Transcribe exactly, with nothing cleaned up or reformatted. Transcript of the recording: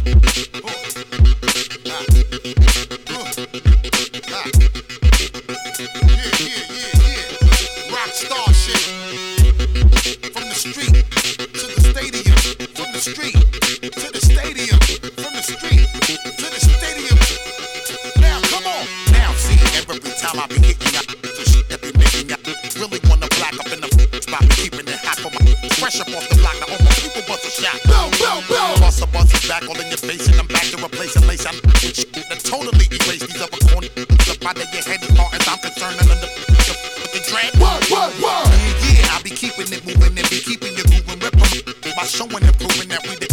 time I be hitting ya. This shit that be making ya really wanna black up in the spot, keeping it hot for my fresh up off the block. Now all my people bust a shot. Boom, boom, boom. Bust a bust is back all in your face, and I'm back to replace and lace. I'm shit that totally erase these other corny up out of your head as far as I'm concerned. None of the with the dread. Whoa, whoa, whoa. Yeah, yeah, I be keeping it moving and be keeping you moving, ripping by showing and proving that we the